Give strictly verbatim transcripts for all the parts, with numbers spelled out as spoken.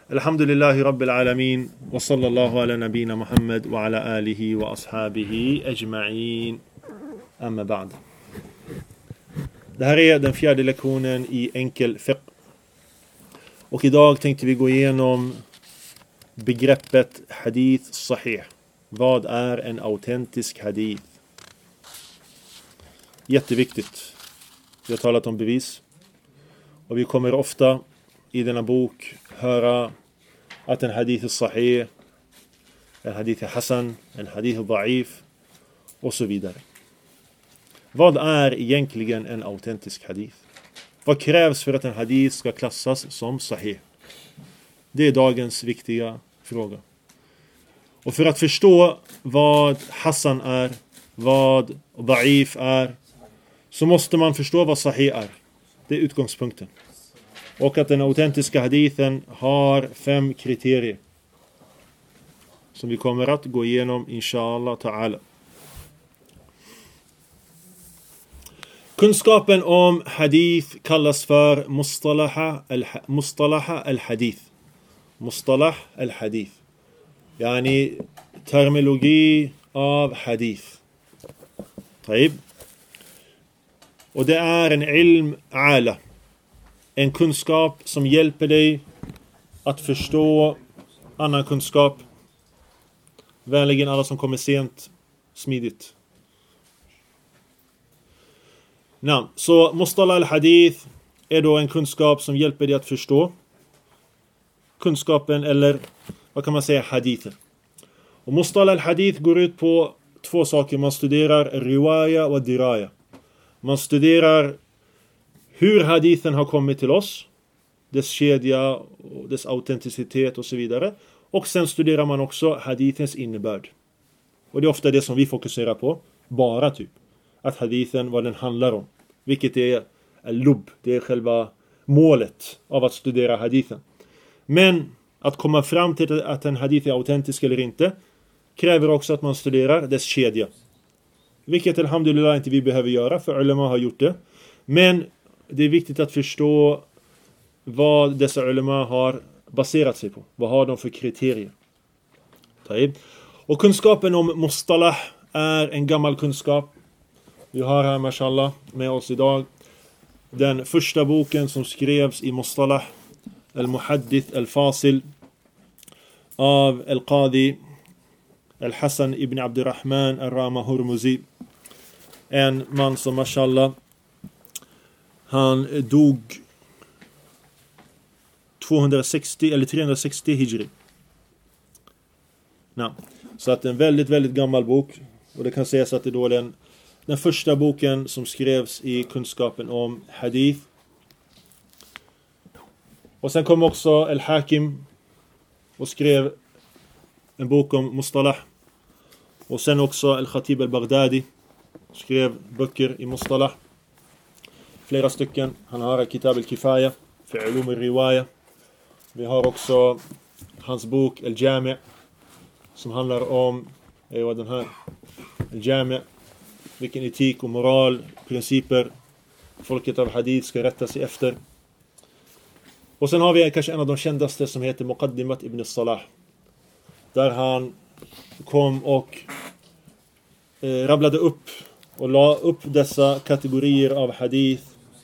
Alhamdulillahi Rabbil Alamin wa sallallahu ala nabina Muhammad wa ala alihi wa ashabihi ajma'in. Amma ba'd. Det här är den fjärde lektionen i enkel fiqh. Och idag tänkte vi gå igenom begreppet hadith sahih. Vad är en autentisk hadith? Jätteviktigt. Vi har talat om bevis. Och vi kommer ofta i denna bok höra att en hadith är sahih, en hadith är hasan, en hadith är da'if och så vidare. Vad är egentligen en autentisk hadith? Vad krävs för att en hadith ska klassas som sahih? Det är dagens viktiga fråga. Och för att förstå vad hasan är, vad da'if är, så måste man förstå vad sahih är. Det är utgångspunkten. Och att den autentiska hadithen har fem kriterier som vi kommer att gå igenom inshallah ta'ala. Kunskapen om hadith kallas för mustalaha al-mustalaha al-hadith. Mustalah al-hadith. Yani terminologi av hadith. طيب. Och det är en ilm ala. En kunskap som hjälper dig att förstå annan kunskap. Vänligen alla som kommer sent, smidigt. Nej, så mustalah al-hadith är då en kunskap som hjälper dig att förstå kunskapen, eller vad kan man säga, hadither. Och mustalah al-hadith går ut på två saker. Man studerar riwaya och diraya. Man studerar hur hadithen har kommit till oss, dess kedja, och dess autenticitet och så vidare. Och sen studerar man också hadithens innebörd. Och det är ofta det som vi fokuserar på, bara typ. Att hadithen, vad den handlar om. Vilket är al-lub, det är själva målet av att studera hadithen. Men att komma fram till att en hadith är autentisk eller inte kräver också att man studerar dess kedja. Vilket alhamdulillah inte vi behöver göra, för ulema har gjort det. Men det är viktigt att förstå vad dessa ulema har baserat sig på. Vad har de för kriterier? Och kunskapen om mustalah är en gammal kunskap. Vi har här, mashallah, med oss idag den första boken som skrevs i mustalah, al-muhaddith al-fasil, av al-qadi al-Hasan ibn Abdurrahman al-Rama Hurmuzi. En man som, mashallah, han dog tvåhundrasextio eller trehundrasextio hijri. Nej. Så att en väldigt, väldigt gammal bok. Och det kan sägas att det då är den, den första boken som skrevs i kunskapen om hadith. Och sen kom också al-Hakim och skrev en bok om mustalah. Och sen också al-Khatib al-Baghdadi skrev böcker i mustalah. Flera stycken. Han har Kitab al-Kifaya för ulum al-riwaya. Vi har också hans bok al-Jami' som handlar om vad den här al-Jami', vilken etik och moral, principer folket av hadith ska rätta sig efter. Och sen har vi kanske en av de kändaste som heter Muqaddimat ibn Salah, där han kom och eh, rabblade upp och la upp dessa kategorier av hadith.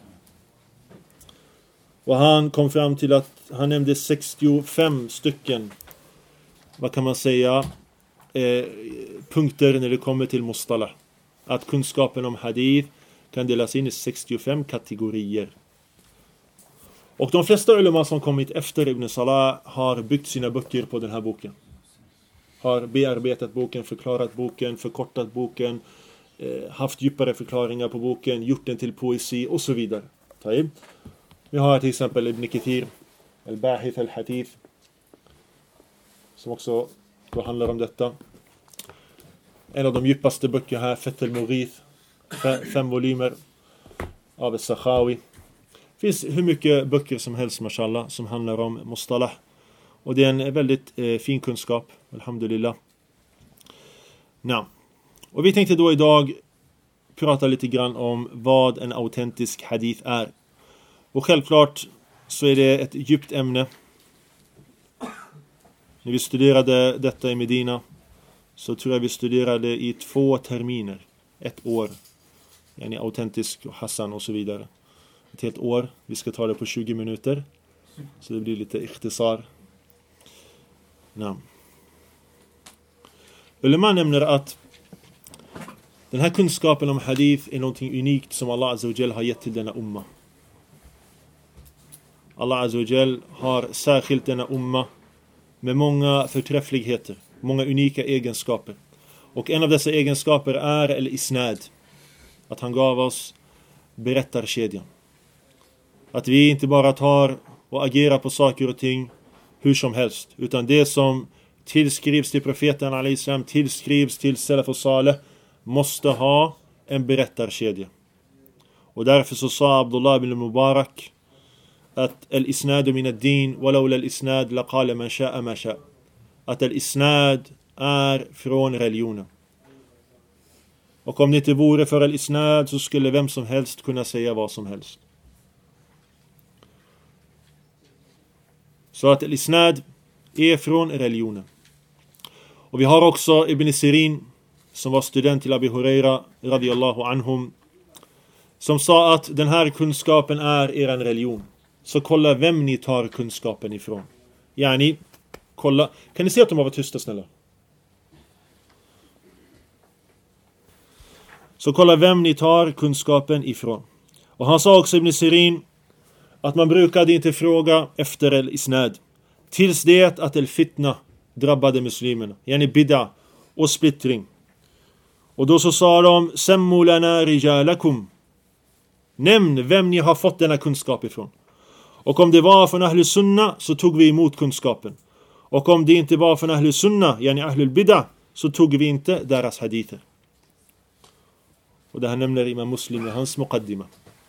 Och han kom fram till att han nämnde sextiofem stycken, vad kan man säga, eh, punkter när det kommer till mustalah. Att kunskapen om hadith kan delas in i sextiofem kategorier. Och de flesta ulema som kommit efter Ibn Salah har byggt sina böcker på den här boken. Har bearbetat boken, förklarat boken, förkortat boken, eh, haft djupare förklaringar på boken, gjort den till poesi och så vidare. Taib. Vi har till exempel Ibn Kathir, al-Bahith al-Hadith, som också då handlar om detta. En av de djupaste böcker här, Fath al-Mughith, fem volymer av al-Sakhawi. Det finns hur mycket böcker som helst, mashallah, som handlar om mustalah. Och det är en väldigt eh, fin kunskap, alhamdulillah. Ja. Och vi tänkte då idag prata lite grann om vad en autentisk hadith är. Och självklart så är det ett djupt ämne. När vi studerade detta i Medina så tror jag vi studerade i två terminer. Ett år. Yani autentisk och Hassan och så vidare. Ett helt år. Vi ska ta det på tjugo minuter. Så det blir lite ikhtisar. Ja. Ulema nämner att den här kunskapen om hadith är någonting unikt som Allah Azza wa Jal har gett till denna umma. Allah Azza wa Jal har särskilt denna umma med många förträffligheter, många unika egenskaper. Och en av dessa egenskaper är al-isnad. Att han gav oss berättarkedjan. Att vi inte bara tar och agerar på saker och ting hur som helst. Utan det som tillskrivs till profeten alayhi salam, tillskrivs till Salaf och Saleh, måste ha en berättarkedja. Och därför så sa Abdullah ibn Mubarak att al-isnad min ad-din walau al-isnad laqala man sha'a ma sha'a. Att al-isnad är från religionen. Och om det inte vore för al-isnad så skulle vem som helst kunna säga vad som helst. Så att al-isnad är från religionen. Och vi har också Ibn Sirin som var student till Abi Huraira radiyallahu anhum, som sa att den här kunskapen är er religion. Så kolla vem ni tar kunskapen ifrån. Yani, kolla. Kan ni se att de har varit tysta, snälla? Så kolla vem ni tar kunskapen ifrån. Och han sa också Ibn Sirin att man brukade inte fråga efter al-isnad tills det att al-fitna drabbade muslimerna. Yani bid'a och splittring. Och då så sa de: Sammu lana rijalakum. Nämn vem ni har fått denna kunskap ifrån. Och om det var från Ahlul Sunna så tog vi emot kunskapen. Och om det inte var från Ahlul Sunna, yani Ahlul Bid'ah, så tog vi inte deras hadither. Och det här nämner Imam Muslim i hans muqaddima.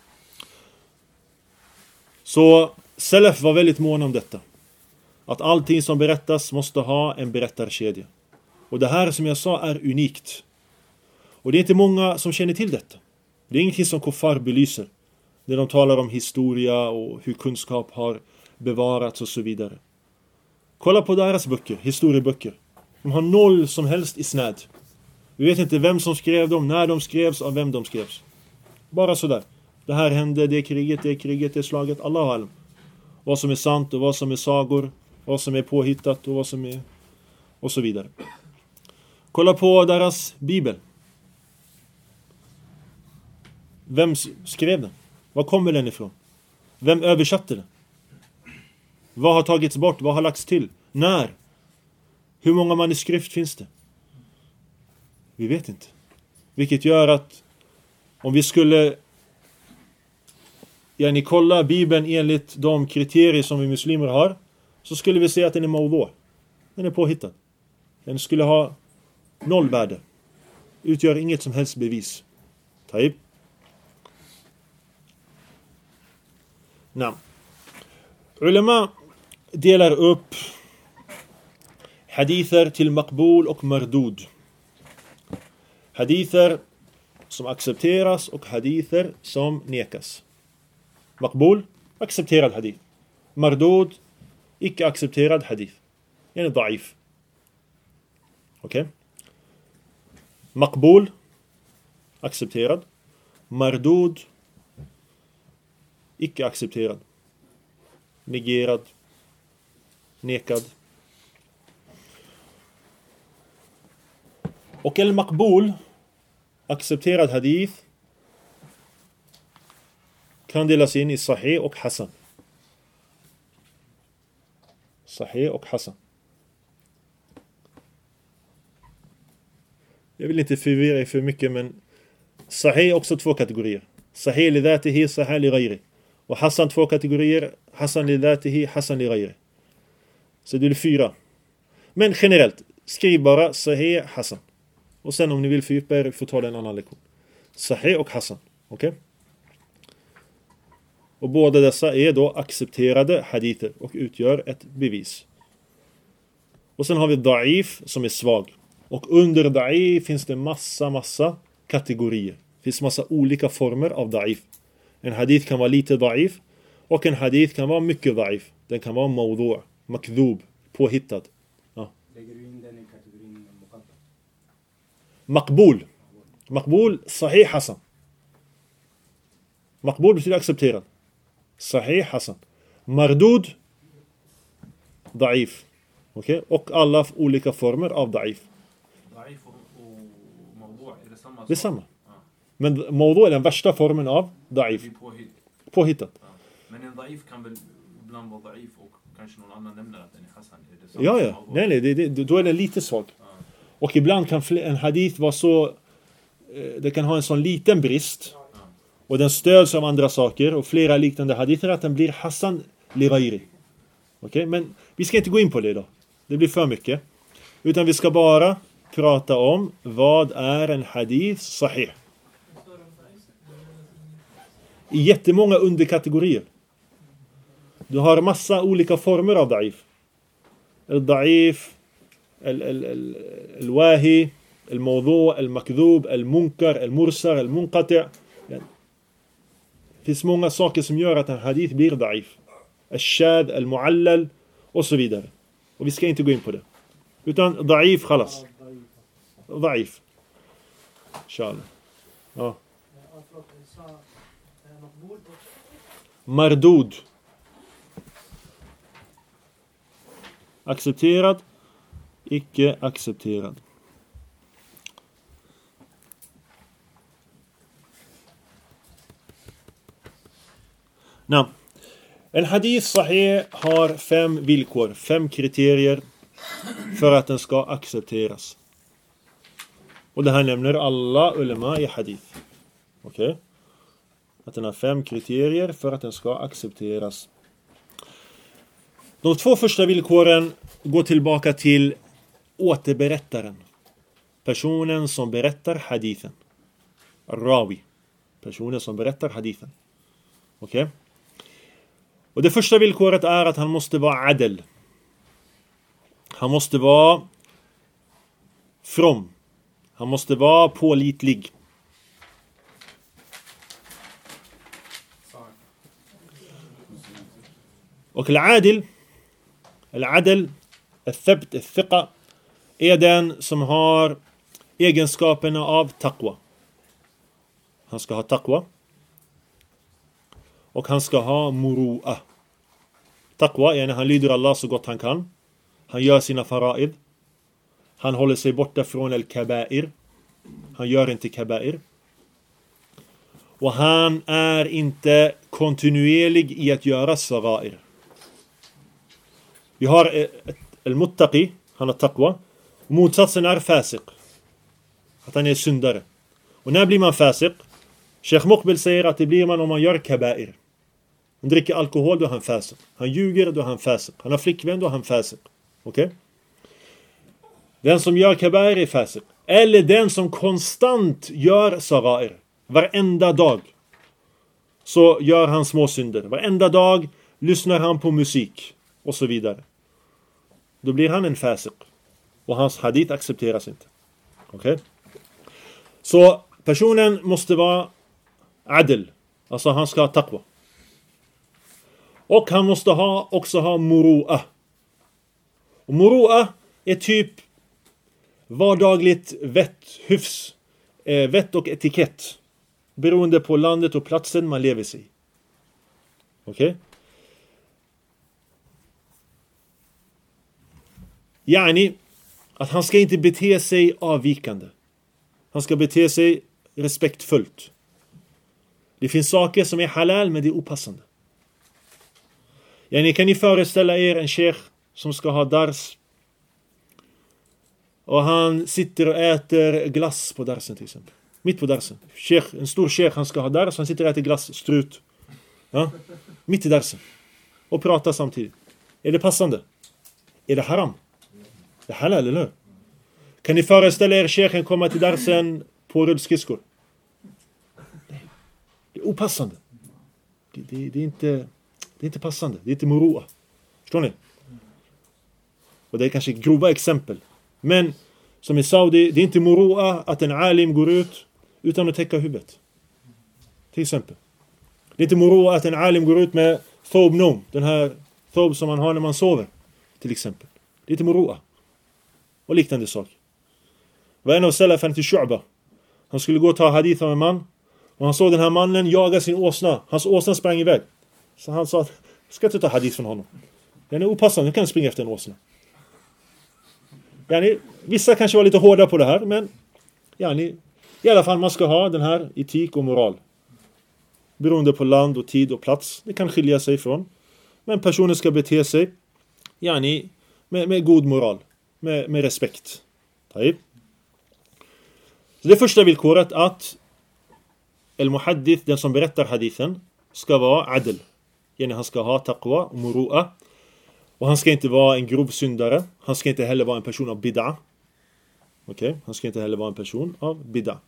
Så Salaf var väldigt mån om detta. Att allting som berättas måste ha en berättarkedja. Och det här som jag sa är unikt. Och det är inte många som känner till detta. Det är ingenting som kuffar belyser. När de talar om historia och hur kunskap har bevarats och så vidare. Kolla på deras böcker, historieböcker. De har noll som helst isnad. Vi vet inte vem som skrev dem, när de skrevs, av vem de skrevs. Bara sådär. Det här hände, det är kriget, det är kriget, det är slaget. Allahu alam. Vad som är sant och vad som är sagor. Vad som är påhittat och vad som är... Och så vidare. Kolla på deras bibel. Vem skrev den? Var kommer den ifrån? Vem översatte den? Vad har tagits bort? Vad har lagts till? När? Hur många manuskript finns det? Vi vet inte. Vilket gör att om vi skulle ja, ni kolla Bibeln enligt de kriterier som vi muslimer har, så skulle vi se att den är mawdu'. Den är påhittad. Den skulle ha noll värde. Utgör inget som helst bevis. Taib. Nej. Ulema delar upp hadither till maqbul och mardud. Hadither som accepteras och hadither som nekas. Maqbul, accepterad hadith. Mardud, icke accepterad hadith. Yani da'if. Okej. Okay. Maqbul, accepterad. Mardud, icke accepterad. Negerad. Nekad. Och al-maqbul, accepterad hadith, kan delas in i sahih och hasan. Sahih och hasan. Jag vill inte förvirra er för mycket, men sahih är också två kategorier. Sahih li dhatihi, sahih li ghayri. Och hasan två kategorier. Hasan li dhatihi, hasan li ghayri. Så det är fyra. Men generellt, skriv bara sahih, hasan. Och sen om ni vill fördjupa er, får ta en annan lektion. Sahih och hasan. Okej? Okay? Och båda dessa är då accepterade hadither och utgör ett bevis. Och sen har vi da'if som är svag. Och under da'if finns det massa, massa kategorier. Det finns massa olika former av da'if. En hadith kan vara lite da'if. Och en hadith kan vara mycket da'if. Den kan vara mawdu', makdhub, påhittad. Maqbul. Maqbul, sahih hasan. Maqbul betyder accepterad. Sahih hasan. Mardud, da'if. Okej? Okay? Och alla olika former av da'if. Da'if och mawdu' är det samma? Det är samma. Ja. Men mawdu' är den värsta formen av da'if. Påhitt. Påhittat. Ja. Men en da'if kan väl ibland vara da'if och kanske någon annan nämner att den är hasan. Är det samma? Ja, ja. Nej, nej, det, det, då är den lite svag. Ja. Och ibland kan en hadith vara så... Det kan ha en sån liten brist. Ja. Och den stöds av andra saker. Och flera liknande hadither att den blir hasan li ghairi. Okej, okay? Men vi ska inte gå in på det idag. Det blir för mycket. Utan vi ska bara prata om vad är en hadith sahih. I jättemånga underkategorier. Du har massa olika former av da'if. El-da'if, el-wahi, el-mawdu', el-makdhub, el-munkar, el-mursar, el-munqati'. Det finns många saker som gör att en hadith blir da'if. El-shad, el-muallal och så vidare. Och vi ska inte gå in på det. Utan da'if, khalas. Da'if. Inshallah. Ja. Mardud. Accepterad. Icke accepterad. Nej. En hadith sahih har fem villkor, fem kriterier för att den ska accepteras. Och det här nämner alla ulema i hadith. Okej? Okay? Att den har fem kriterier för att den ska accepteras. De två första villkoren går tillbaka till återberättaren. Personen som berättar hadithen. Rawi. Personen som berättar hadithen. Okej? Okay? Och det första villkoret är att han måste vara adel. Han måste vara from. Han måste vara pålitlig. Och al-adil, al-adil, al-thabt, al-thiqa är den som har egenskaperna av taqwa. Han ska ha taqwa. Och han ska ha muru'a. Taqwa är när han lyder Allah så gott han kan. Han gör sina fara'id. Han håller sig borta från al-kaba'ir. Han gör inte kaba'ir. Och han är inte kontinuerlig i att göra sara'ir. Vi har al-muttaqi, han har taqwa. Motsatsen är fasiq. Att han är syndare. Och när blir man fasiq? Sheikh Muqbil säger att det blir man om man gör kaba'ir. Han dricker alkohol, då är han fasiq. Han ljuger, då är han fasiq. Han har flickvän, då är han fasiq. Okej? Okay? Den som gör kaba'ir är fasiq. Eller den som konstant gör sara'ir. Varenda dag. Så gör han små synder. Varenda dag lyssnar han på musik. Och så vidare. Då blir han en fasiq. Och hans hadith accepteras inte. Okej? Okay? Så personen måste vara adel. Alltså han ska ha taqwa. Och han måste ha, också ha muru'a. Och muru'a är typ vardagligt vett, hyfs, eh, vett och etikett. Beroende på landet och platsen man lever sig. Okej? Okay? Yani, att han ska inte bete sig avvikande. Han ska bete sig respektfullt. Det finns saker som är halal men det är opassande. Yani, kan ni föreställa er en sheikh som ska ha dars och han sitter och äter glass på darsen till exempel. Mitt på darsen. Sheikh, en stor sheikh, han ska ha dars, han sitter och äter glass, strut. Ja? Mitt i darsen. Och pratar samtidigt. Är det passande? Är det haram? Det är halal, eller hur? Kan ni föreställa er sheikhen komma till darsen på rullskridskor? Det är opassande. Det, det, det, är inte, det är inte passande. Det är inte muru'a. Förstår ni? Och det är kanske grova exempel. Men som i Saudi, det är inte muru'a att en alim går ut utan att täcka huvudet. Till exempel. Det är inte muru'a att en alim går ut med thob nom. Den här thob som man har när man sover. Till exempel. Det är inte muru'a. Och liknande sak. var en av Salafen till Shu'ba. Han skulle gå och ta hadith av en man. Och han såg den här mannen jaga sin åsna. Hans åsna sprang iväg. Så han sa, ska inte ta hadith från honom. Den är opassande, du kan springa efter en åsna. Yani, vissa kanske var lite hårda på det här, men yani, i alla fall man ska ha den här etik och moral. Beroende på land och tid och plats. Det kan skilja sig från. Men personen ska bete sig yani, med, med god moral. Med, med respekt. Taib. Så det första villkoret att el-muhaddith, den som berättar hadithen, ska vara adl. Yani han ska ha taqwa och muru'a. Och han ska inte vara en grov syndare. Han ska inte heller vara en person av bid'a. Okej, okay? Han ska inte heller vara en person av bid'a.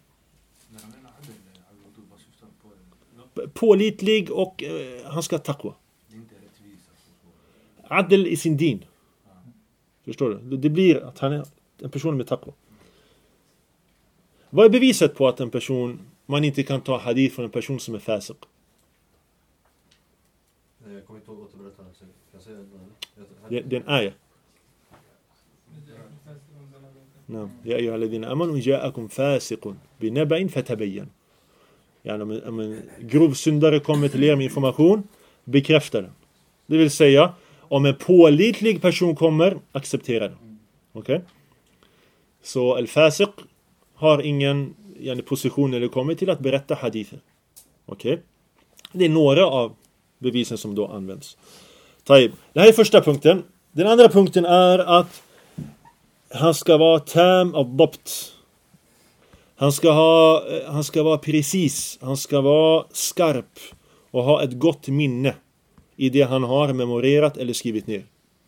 Pålitlig och eh, han ska ha taqwa. Adl i sin din. Förstår du? Det blir att han är en person med taqwa. Vad är beviset på att en person, man inte kan ta hadith från en person som är fasiq? Jag kommer inte ihåg att berätta. Det, det är en ayah. نعم يا أيها الذين آمنوا جاءكم فاسق بنبأ فتبين. يعني om en, om en grov syndare kommer till er med information, bekräfta den. Det vill säga, om en pålitlig person kommer, acceptera den. Okej? Okay? Så al-fasiq har ingen yani, position eller kommer till att berätta hadither. Okej? Okay? Det är några av bevisen som då används. Taib. Det här är första punkten. Den andra punkten är att han ska vara tam av dabt. Han ska ha, han ska vara precis. Han ska vara skarp och ha ett gott minne i det han har memorerat eller skrivit ner.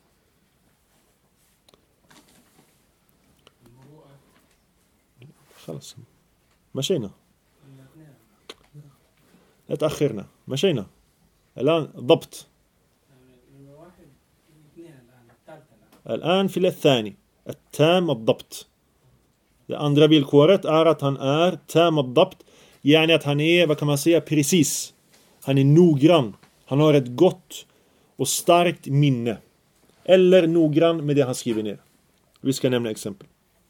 خلاص مشينا لا تأخرنا مشينا الآن ضبط الآن في الثاني التام الضبط. Det andra villkoret är att han är tam الضبط, yani att han är, vad kan man säga, precis. Han är noggrann. Han har ett gott och starkt minne. Eller noggrann med det han skriver ner. Vi ska nämna exempel.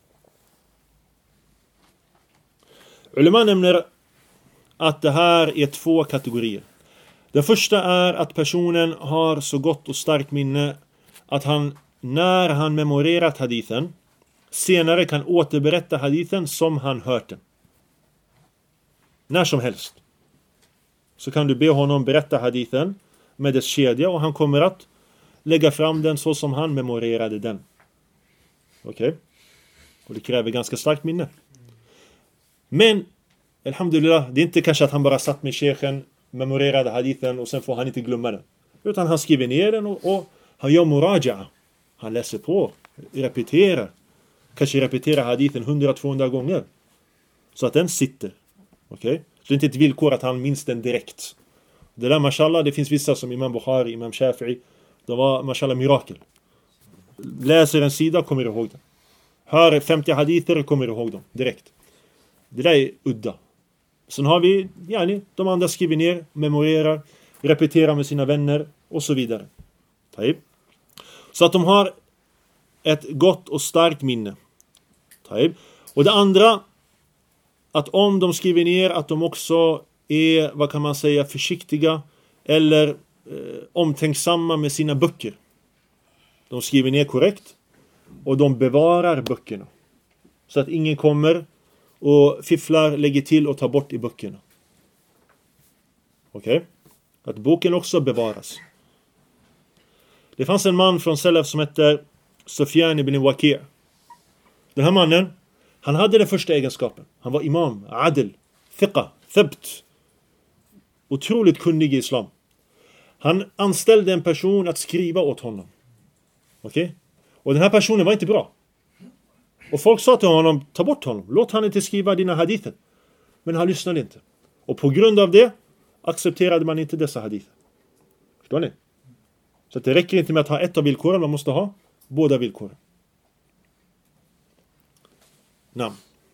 Ulema nämner att det här är två kategorier. Den första är att personen har så gott och starkt minne att han, när han memorerat hadithen, senare kan återberätta hadithen som han hört den. När som helst. Så kan du be honom berätta hadithen med dess kedja och han kommer att lägga fram den så som han memorerade den. Okej? Okay? Och det kräver ganska starkt minne. Men, alhamdulillah, det är inte kanske att han bara satt med sheikhen, memorerade hadithen och sen får han inte glömma den. Utan han skriver ner den och, och han gör muraja'a. Han läser på, repeterar. Kanske repeterar hadithen hundra till tvåhundra gånger. Så att den sitter. Okej? Okay? Så det är inte ett villkor att han minns den direkt. Det där, mashallah, det finns vissa som Imam Bukhari, Imam Shafi'i. De var, mashallah, mirakel. Läser en sida, kommer ihåg den. Hör femtio hadither, kommer ihåg dem direkt. Det där är udda. Sen har vi, yani, de andra skriver ner, memorerar, repeterar med sina vänner och så vidare. Taib. Så att de har ett gott och starkt minne. Taib. Och det andra, att om de skriver ner att de också är, vad kan man säga, försiktiga eller eh, omtänksamma med sina böcker. De skriver ner korrekt och de bevarar böckerna. Så att ingen kommer och fifflar, lägger till och tar bort i böckerna. Okej? Okay? Att boken också bevaras. Det fanns en man från Salaf som hette Sufyan ibn Waqi'. Den här mannen, han hade den första egenskapen. Han var imam, adl, thiqa, thabt. Otroligt kunnig i islam. Han anställde en person att skriva åt honom. Okej? Okay? Och den här personen var inte bra. Och folk sa till honom, ta bort honom. Låt han inte skriva dina hadither. Men han lyssnade inte. Och på grund av det accepterade man inte dessa hadither. Förstår ni? Så det räcker inte med att ha ett av villkoren. Man måste ha båda villkoren. Namn.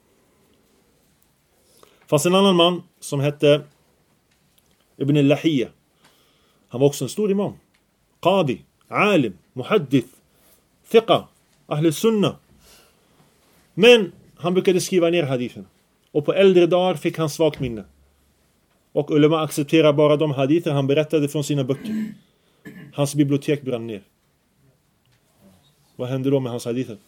Fanns en annan man som hette Ibn al-Lahiyya. Han var också en stor imam. Qadi, alim, muhaddith, thiqa, ahl sunnah. Men han brukade skriva ner hadithen. Och på äldre dagar fick han svagt minne. Och ulema accepterar bara de hadither han berättade från sina böcker. Hans bibliotek brann ner. Vad hände då med hans hadither?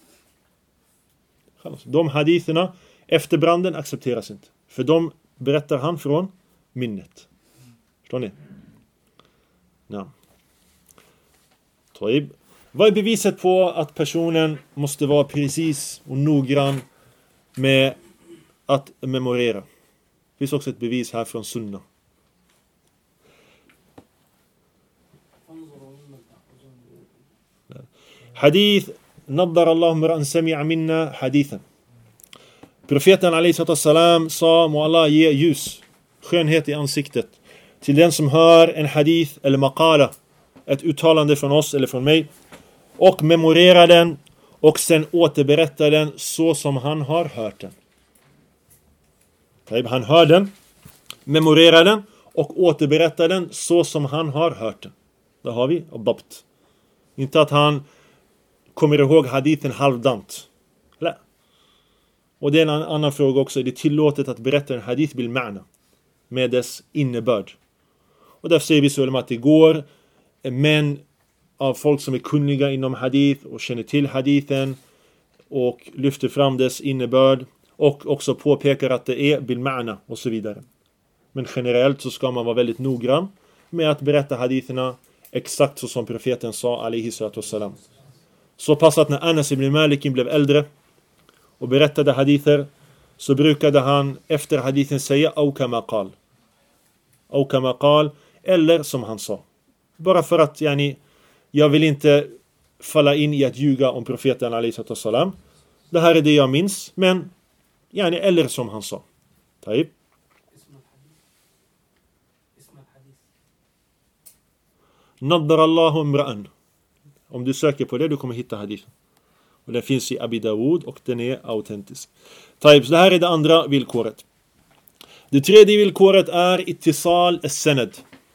De haditherna efter branden accepteras inte. För de berättar han från minnet. Förstår ni? Ja. Taib. Vad är beviset på att personen måste vara precis och noggrann med att memorera? Det finns också ett bevis här från sunna. Hadith naddar Allahum ra'an sami'a minna hadithan. Profeten alayhi salam sa: må Allah ge ljus, skönhet i ansiktet till den som hör en hadith eller maqala, ett uttalande från oss eller från mig, och memorerar den och sen återberättar den så som han har hört den. Han hör den, memorerar den och återberättar den så som han har hört den. Då har vi dabt. Inte att han kommer ihåg hadithen halvdant. Nej. Och det är en annan fråga också. Är det tillåtet att berätta en hadith bil ma'na, med dess innebörd? Och därför säger vi så att det går, men av folk som är kunniga inom hadith och känner till hadithen och lyfter fram dess innebörd och också påpekar att det är bil ma'na och så vidare. Men generellt så ska man vara väldigt noggrann med att berätta haditherna exakt så som profeten sa alayhi salatu wassalam. Så pass att när Anas ibn Malik blev äldre och berättade hadither, så brukade han efter hadithen säga au kama qal. Au kama qal, eller som han sa. Bara för att yani, jag vill inte falla in i att ljuga om profeten alayhi salatu wassalam. Det här är det jag minns, men yani, eller som han sa. Taib. Naddar Allahu imra'an. Om du söker på det, du kommer hitta hadithen. Och den finns i Abi Dawud och den är autentisk. Taib, så det här är det andra villkoret. Det tredje villkoret är ittisal as-sanad.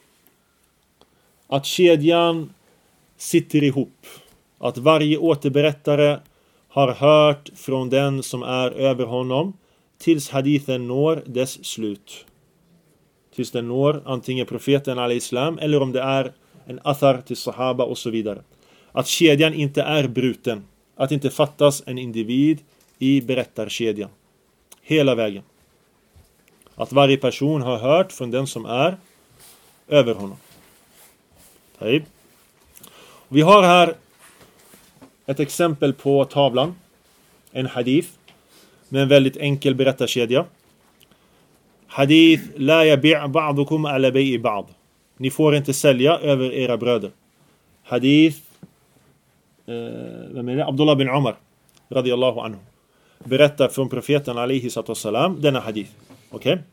Att kedjan sitter ihop. Att varje återberättare har hört från den som är över honom tills hadithen når dess slut. Tills den når antingen profeten al-Islam eller om det är en athar till sahaba och så vidare. Att kedjan inte är bruten. Att inte fattas en individ i berättarkedjan. Hela vägen. Att varje person har hört från den som är över honom. Taib. Vi har här ett exempel på tavlan. En hadith med en väldigt enkel berättarkedja. Hadith la yabi' ba'dukum ala bay'i ba'd. Ni får inte sälja över era bröder. Hadith eh, vem är det? Abdullah bin Umar radiyallahu anhu berättar från profeten alayhi salam denna hadith. Okej? Okay?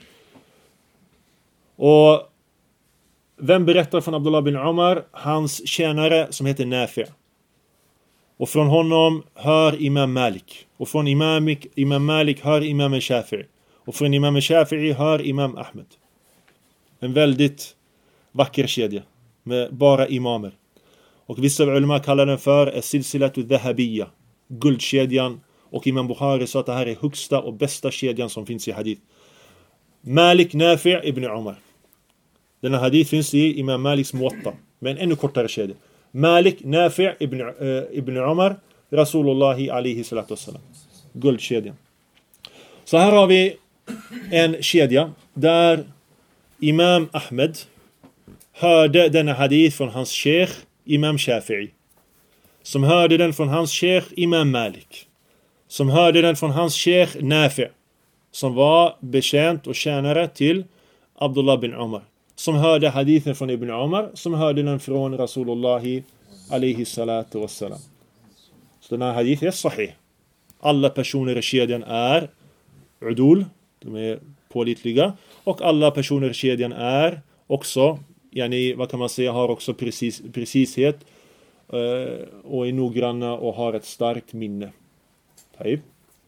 Och vem berättar från Abdullah bin Umar? Hans tjänare som heter Nafi'. Och från honom hör Imam Malik. Och från Imam, Imam Malik hör Imam Shafi'i. Och från Imam Shafi'i hör Imam Ahmed. En väldigt vacker kedja med bara imamer. Och vissa ulema kallar den för silsilatu dhahabiyya, guldkedjan. Och Imam Bukhari sa att det här är högsta och bästa kedjan som finns i hadith. Malik Nafi' ibn Umar. Denna hadith finns i Imam Maliks Muwatta, med en ännu kortare kedja. Malik Nafi' ibn, uh, ibn Umar, Rasulullahi alayhi salatu wassalam. Guldkedjan. Så här har vi en kedja där Imam Ahmed hörde denna hadith från hans sheikh Imam Shafi'i. Som hörde den från hans sheikh Imam Malik. Som hörde den från hans sheikh Nafi'. Som var betjänt och tjänare till Abdullah bin Umar. Som hörde hadithen från Ibn Umar. Som hörde den från Rasulullahi alayhi salatu wassalam. Så den här hadithen är sahih. Alla personer i kedjan är udul. De är pålitliga. Och alla personer i kedjan är också, yani, vad kan man säga, har också precis, precishet. Uh, och är noggranna och har ett starkt minne. Taib.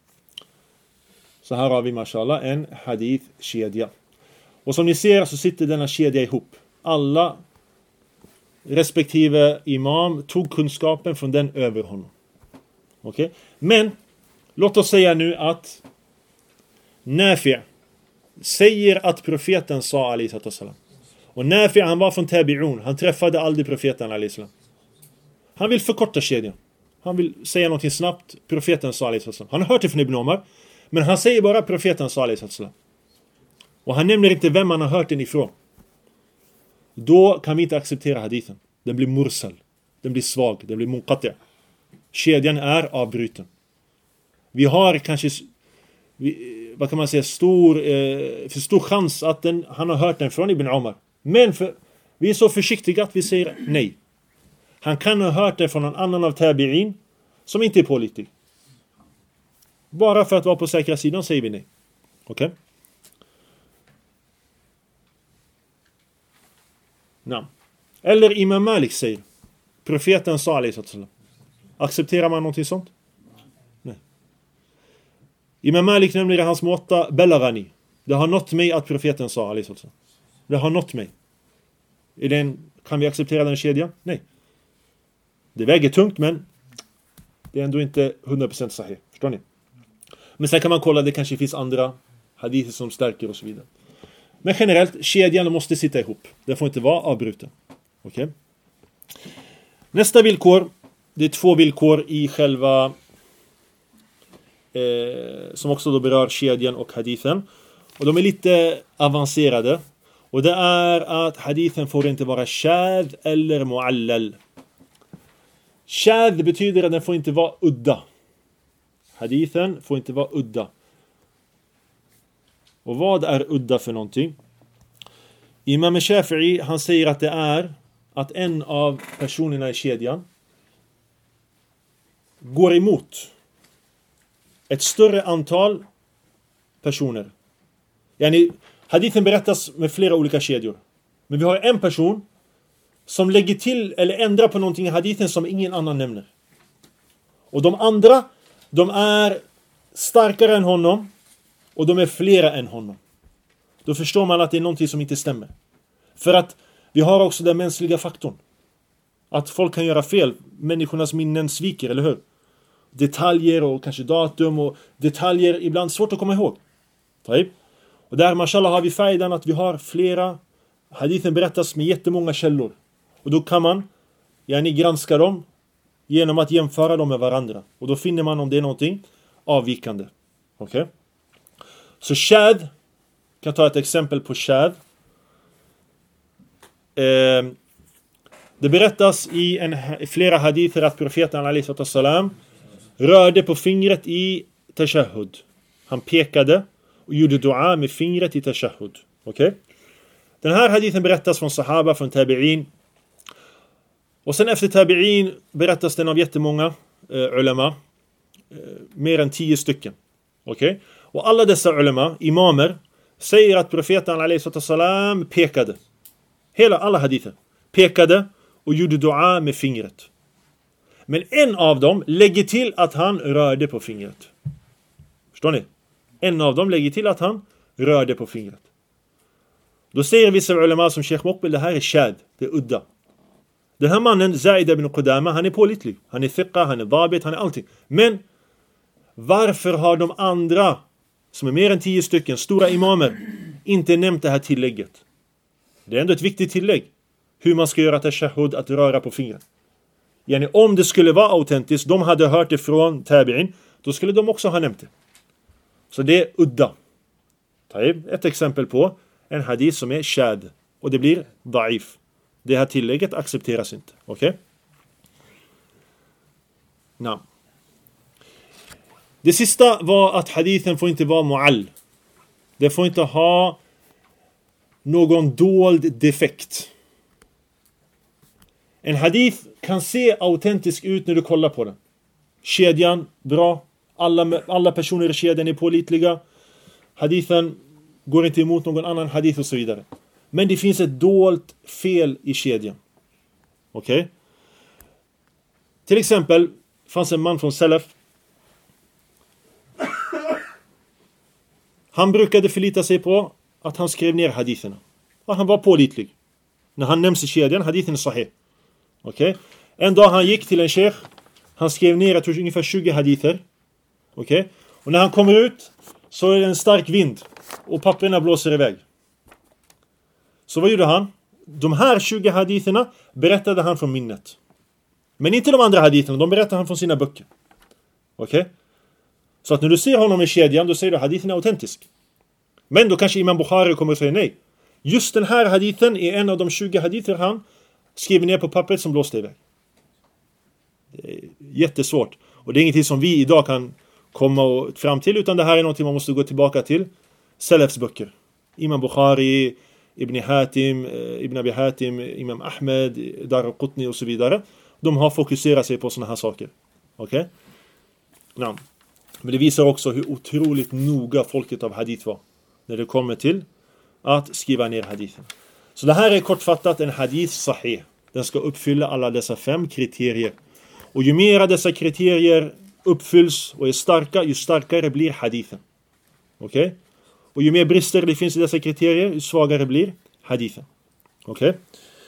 Så här har vi mashallah en hadith-kedja. Och som ni ser så sitter denna kedja ihop. Alla respektive imam tog kunskapen från den över honom. Okej? Okay? Men Låt oss säga nu att Nafi' säger att profeten sa alaihi salam. Och Nafi' han var från Tabi'un. Han träffade aldrig profeten alaihi salam. Han vill förkorta kedjan. Han vill säga någonting snabbt. Profeten sa alaihi salam. Han har hört det från Ibn Omar. Men han säger bara profeten sa alaihi salam. Och han nämner inte vem han har hört den ifrån. Då kan vi inte acceptera hadithen. Den blir mursal. Den blir svag. Den blir munqati'. Kedjan är avbruten. Vi har kanske, vi, vad kan man säga, stor, eh, för stor chans att den, han har hört den från Ibn Omar. Men för, vi är så försiktiga att vi säger nej. Han kan ha hört den från en annan av tabi'in som inte är pålitlig. Bara för att vara på säkra sidan säger vi nej. Okej? Okay? Nej. Eller Imam Malik säger profeten sa alaihi salam. Accepterar man någonting sånt? Nej. Imam Malik nämner i hans måtta Belagani. Det har nått mig att profeten sa alaihi salam. Det har nått mig. Är den, kan vi acceptera den kedjan? Nej. Det väger tungt, men det är ändå inte hundra procent sahih. Förstår ni? Men sen kan man kolla, det kanske finns andra hadither som stärker och så vidare. Men generellt, kedjan måste sitta ihop. Det får inte vara avbruten. Okej? Okay? Nästa villkor, det är två villkor i själva eh, som också då berör kedjan och hadithen. Och de är lite avancerade. Och det är att hadithen får inte vara shadh eller muallal. Shadh betyder att den får inte vara udda. Hadithen får inte vara udda. Och vad är udda för någonting? Imam Shafi'i, han säger att det är att en av personerna i kedjan går emot ett större antal personer. Yani, hadithen berättas med flera olika kedjor. Men vi har en person som lägger till eller ändrar på någonting i hadithen som ingen annan nämner. Och de andra, de är starkare än honom och de är flera än honom. Då förstår man att det är någonting som inte stämmer. För att vi har också den mänskliga faktorn. Att folk kan göra fel. Människornas minnen sviker, eller hur? Detaljer och kanske datum och detaljer ibland svårt att komma ihåg. Och där, mashallah, har vi fajdan att vi har flera. Hadithen berättas med jättemånga källor. Och då kan man yani, granska dem genom att jämföra dem med varandra. Och då finner man om det är någonting avvikande. Okej? Okay? Så shadh, kan ta ett exempel på shadh. Eh, det berättas i en, flera hadither att profeten alaihi salam rörde på fingret i tashahhud. Han pekade och gjorde dua med fingret i tashahhud. Okej? Okay? Den här hadithen berättas från sahaba, från tabi'in. Och sen efter tabi'in berättas den av jättemånga eh, ulema. Eh, mer än tio stycken. Okej? Okay? Och alla dessa ulema, imamer, säger att profeten alaihi salam pekade. Hela, alla hadither. Pekade och gjorde dua med fingret. Men en av dem lägger till att han rörde på fingret. Förstår ni? En av dem lägger till att han rörde på fingret. Då säger vissa ulema som Sheikh Muqbil, det här är shadh, det är udda. Den här mannen, Zaid ibn Qudama, han är pålitlig. Han är thiqa, han är dabit, han är allting. Men varför har de andra, som är mer än tio stycken, stora imamer, inte nämnt det här tillägget? Det är ändå ett viktigt tillägg. Hur man ska göra tashahhud, att röra på fingret. Yani, om det skulle vara autentiskt, de hade hört det från tabi'in, då skulle de också ha nämnt det. Så det är udda. Ett exempel på en hadith som är shadh. Och det blir da'if. Det här tillägget accepteras inte. Okej? Okay? Nej. Det sista var att hadithen får inte vara mu'all. Det får inte ha någon dold defekt. En hadith kan se autentisk ut när du kollar på den. Kedjan, bra. Alla, alla personer i kedjan är pålitliga. Hadithen går inte emot någon annan hadith och så vidare. Men det finns ett dolt fel i kedjan. Okej? Okay? Till exempel fanns en man från Salaf. Han brukade förlita sig på att han skrev ner haditherna. Och han var pålitlig. När han nämns i kedjan, hadithen är sahih. Okej? Okay? En dag han gick till en sheikh. Han skrev ner, jag tror, ungefär tjugo hadither. Okej? Okay? Och när han kommer ut så är det en stark vind. Och papperna blåser iväg. Så vad gjorde han? De här tjugo haditherna berättade han från minnet. Men inte de andra haditherna, de berättade han från sina böcker. Okej? Okay? Så att när du ser honom i kedjan, då säger du att hadithen är autentisk. Men då kanske Imam Bukhari kommer att säga nej. Just den här hadithen är en av de tjugo hadither han skriver ner på pappret som blåste iväg. Det är jättesvårt. Och det är ingenting som vi idag kan komma fram till, utan det här är någonting man måste gå tillbaka till. Salafs böcker. Imam Bukhari, Ibn Hatim, Ibn Abi Hatim, Imam Ahmed, Dar al-Qutni och så vidare. De har fokuserat sig på såna här saker. Okej? Okay? Ja. Men det visar också hur otroligt noga folket av hadith var när det kommer till att skriva ner hadithen. Så det här är kortfattat en hadith sahih. Den ska uppfylla alla dessa fem kriterier. Och ju mer dessa kriterier uppfylls och är starka, ju starkare blir hadithen. Okej? Okay? Och ju mer brister det finns i dessa kriterier, ju svagare blir hadithen. Okej? Okay?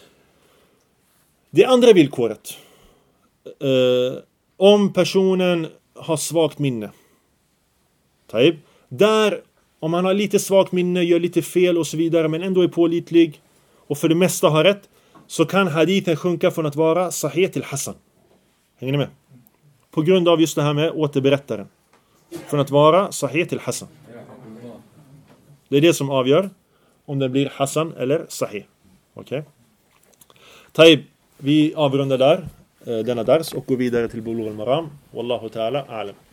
Det andra villkoret. Uh, om personen har svagt minne. Taib. Där, om man har lite svagt minne, gör lite fel och så vidare, men ändå är pålitlig och för det mesta har rätt, så kan hadithen sjunka från att vara sahih till hasan. Hänger ni med? På grund av just det här med återberättaren. Från att vara sahih till hasan. Det är det som avgör om det blir hasan eller sahih. Okej? Okay? Taib, vi avrundar där denna dars och går vidare till Bulugh al-Maram. Wallahu ta'ala a'lam.